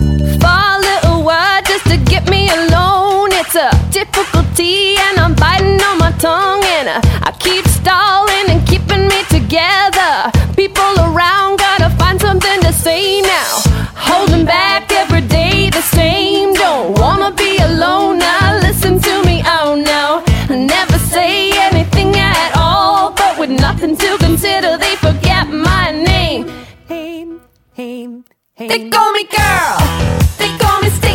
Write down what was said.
For a little word just to get me alone. It's a difficulty and I'm biting on my tongue. And I keep stalling and keeping me together. People around gotta find something to say now. Holding back every day the same. Don't wanna be alone now, listen to me, oh no. I never say anything at all, but with nothing to consider they forget my name. They call me girl, they call me Stacey.